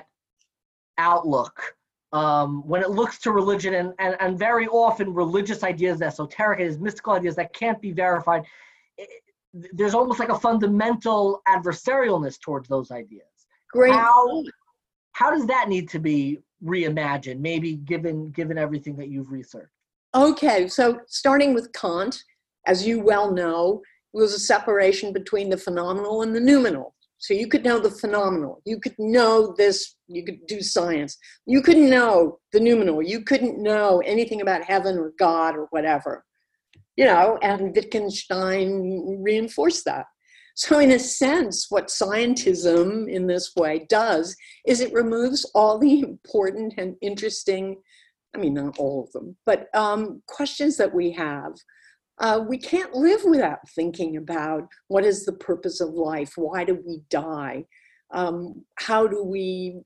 outlook um, when it looks to religion, and, and, and very often religious ideas, esoteric ideas, mystical ideas that can't be verified? It, there's almost like a fundamental adversarialness towards those ideas. Great. How, how does that need to be reimagined, maybe given given everything that you've researched? Okay, so starting with Kant, as you well know, was a separation between the phenomenal and the noumenal. So you could know the phenomenal, you could know this, you could do science. You couldn't know the noumenal, you couldn't know anything about heaven or God or whatever. You know, and Wittgenstein reinforced that. So in a sense, what scientism in this way does is it removes all the important and interesting, I mean, not all of them, but um, questions that we have. Uh, we can't live without thinking about what is the purpose of life? Why do we die? Um, how do we,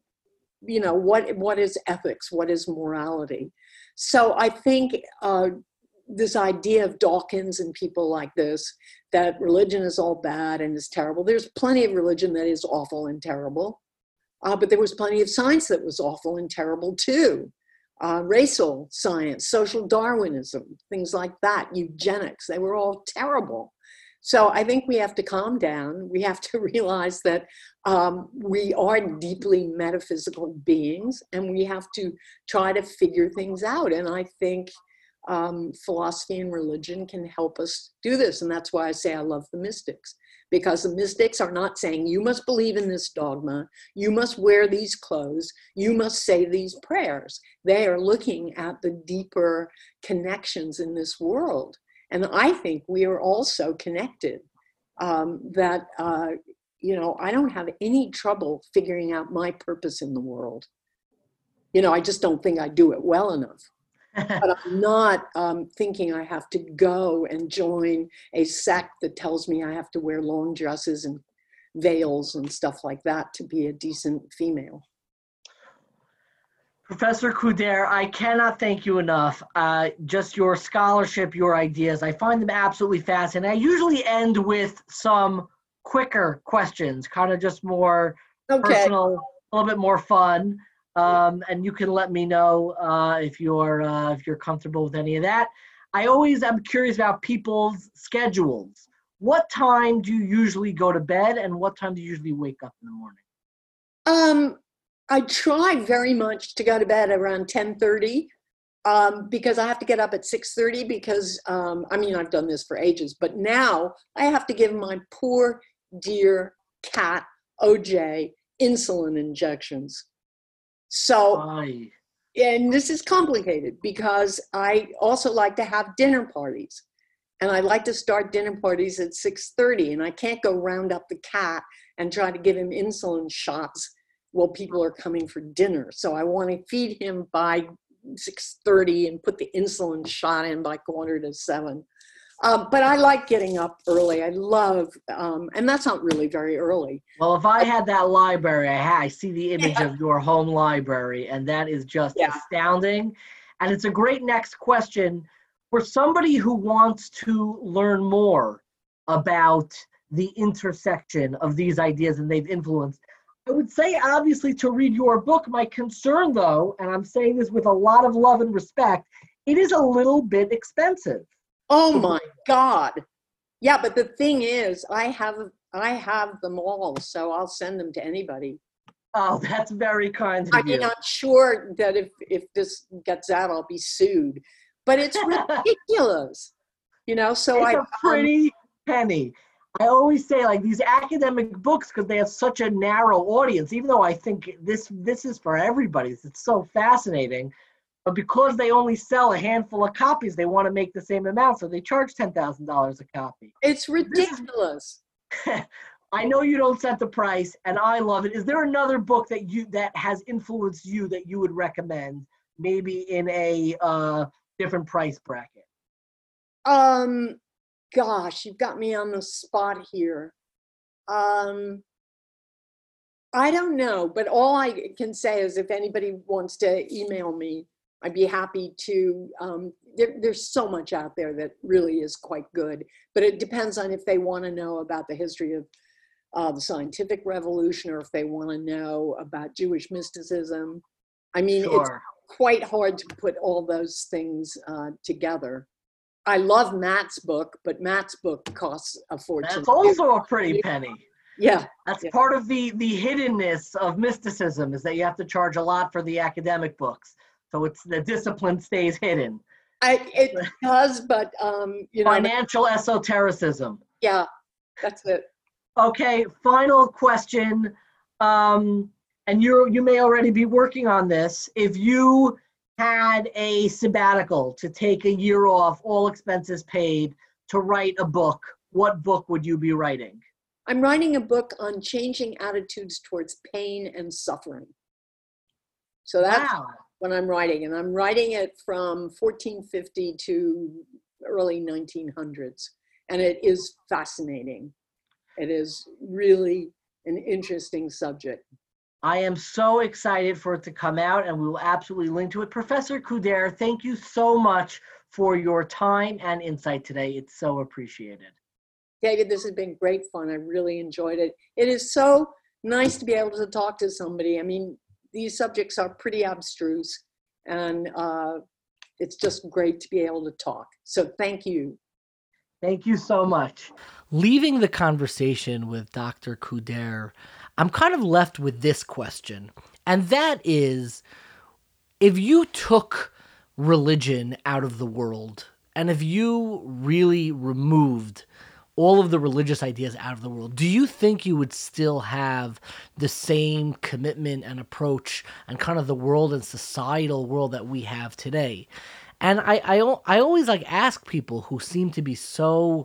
you know, what what is ethics? What is morality? So I think uh, this idea of Dawkins and people like this, that religion is all bad and is terrible. There's plenty of religion that is awful and terrible, uh, but there was plenty of science that was awful and terrible too. Uh, racial science, social Darwinism, things like that, eugenics, they were all terrible. So I think we have to calm down. We have to realize that um, we are deeply metaphysical beings, and we have to try to figure things out. And I think um, philosophy and religion can help us do this. And that's why I say I love the mystics, because the mystics are not saying, you must believe in this dogma, you must wear these clothes, you must say these prayers. They are looking at the deeper connections in this world. And I think we are also connected, um, that, uh, you know, I don't have any trouble figuring out my purpose in the world. You know, I just don't think I do it well enough. But I'm not um, thinking I have to go and join a sect that tells me I have to wear long dresses and veils and stuff like that to be a decent female. Professor Couder, I cannot thank you enough. Uh, just your scholarship, your ideas, I find them absolutely fascinating. I usually end with some quicker questions, kind of just more okay. personal, a little bit more fun. Um, and you can let me know uh, if you're uh, if you're comfortable with any of that. I always am curious about people's schedules. What time do you usually go to bed, and what time do you usually wake up in the morning? Um, I try very much to go to bed around ten thirty um, because I have to get up at six thirty because, um, I mean, I've done this for ages, but now I have to give my poor, dear cat, O J, insulin injections. So, Aye. and this is complicated because I also like to have dinner parties, and I like to start dinner parties at six thirty, and I can't go round up the cat and try to give him insulin shots while people are coming for dinner. So I want to feed him by six thirty and put the insulin shot in by quarter to seven. Um, but I like getting up early. I love, um, and that's not really very early. Well, if I had that library, I, had, I see the image yeah. of your home library, and that is just yeah. astounding. And it's a great next question for somebody who wants to learn more about the intersection of these ideas and they've influenced. I would say, obviously, to read your book. My concern, though, and I'm saying this with a lot of love and respect, it is a little bit expensive. Oh my God. Yeah, but the thing is, I have I have them all, so I'll send them to anybody. Oh, that's very kind of I you. mean, I'm sure that if, if this gets out, I'll be sued. But it's ridiculous, you know, so it's I... a pretty um, penny. I always say, like, these academic books, because they have such a narrow audience, even though I think this this is for everybody. It's so fascinating. But because they only sell a handful of copies, they want to make the same amount, so they charge ten thousand dollars a copy. It's ridiculous. I know you don't set the price, and I love it. Is there another book that you that has influenced you that you would recommend, maybe in a uh, different price bracket? Um, gosh, you've got me on the spot here. Um, I don't know, but all I can say is if anybody wants to email me, I'd be happy to. Um, there, there's so much out there that really is quite good, but it depends on if they want to know about the history of Uh, the scientific revolution, or if they want to know about Jewish mysticism. I mean, Sure. It's quite hard to put all those things uh, together. I love Matt's book, but Matt's book costs a fortune. That's also a pretty penny. Yeah. That's yeah. part of the, the hiddenness of mysticism, is that you have to charge a lot for the academic books. So it's the discipline stays hidden. I, it does, but, um, you know. Financial esotericism. Yeah, that's it. Okay, final question, um, and you you may already be working on this. If you had a sabbatical to take a year off, all expenses paid, to write a book, what book would you be writing? I'm writing a book on changing attitudes towards pain and suffering. So that's wow. what I'm writing, and I'm writing it from fourteen fifty to early nineteen hundreds, and it is fascinating. It is really an interesting subject. I am so excited for it to come out, and we will absolutely link to it. Professor Couder, thank you so much for your time and insight today. It's so appreciated. David, this has been great fun. I really enjoyed it. It is so nice to be able to talk to somebody. I mean, these subjects are pretty abstruse, and uh, it's just great to be able to talk. So thank you. Thank you so much. Leaving the conversation with Doctor Couder, I'm kind of left with this question, and that is, if you took religion out of the world, and if you really removed all of the religious ideas out of the world, do you think you would still have the same commitment and approach and kind of the world and societal world that we have today? And I, I, I always like ask people who seem to be so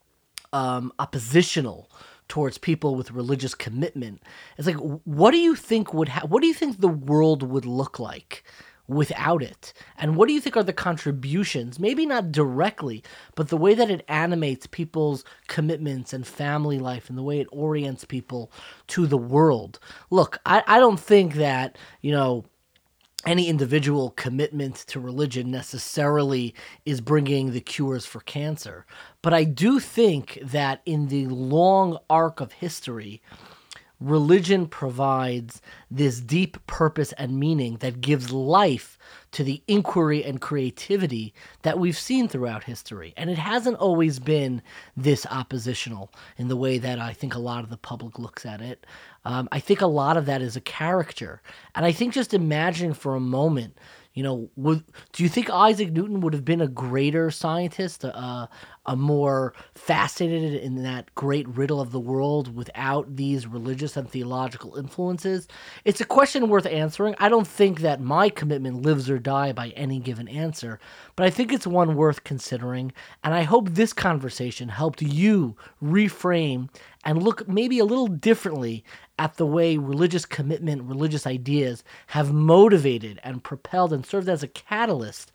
um, oppositional towards people with religious commitment. It's like, what do you think would ha- what do you think the world would look like without it? And what do you think are the contributions, maybe not directly, but the way that it animates people's commitments and family life and the way it orients people to the world? Look, I, I don't think that, you know, any individual commitment to religion necessarily is bringing the cures for cancer. But I do think that in the long arc of history, religion provides this deep purpose and meaning that gives life to the inquiry and creativity that we've seen throughout history. And it hasn't always been this oppositional in the way that I think a lot of the public looks at it. Um, I think a lot of that is a character. And I think just imagining for a moment, you know, would, do you think Isaac Newton would have been a greater scientist, a, a more fascinated in that great riddle of the world without these religious and theological influences? It's a question worth answering. I don't think that my commitment lives or die by any given answer, but I think it's one worth considering. And I hope this conversation helped you reframe and look maybe a little differently at the way religious commitment, religious ideas have motivated and propelled and served as a catalyst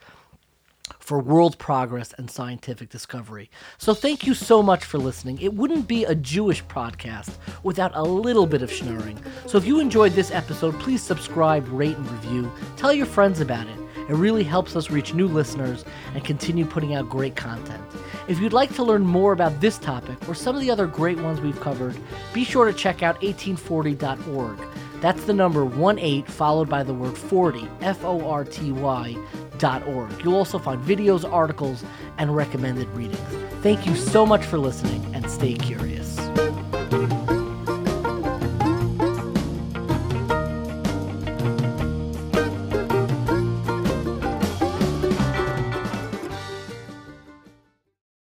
for world progress and scientific discovery. So thank you so much for listening. It wouldn't be a Jewish podcast without a little bit of schnorring. So if you enjoyed this episode, please subscribe, rate, and review. Tell your friends about it. It really helps us reach new listeners and continue putting out great content. If you'd like to learn more about this topic or some of the other great ones we've covered, be sure to check out eighteen forty dot org. That's the number one eight followed by the word forty, F O R T Y, dot org. You'll also find videos, articles, and recommended readings. Thank you so much for listening, and stay curious.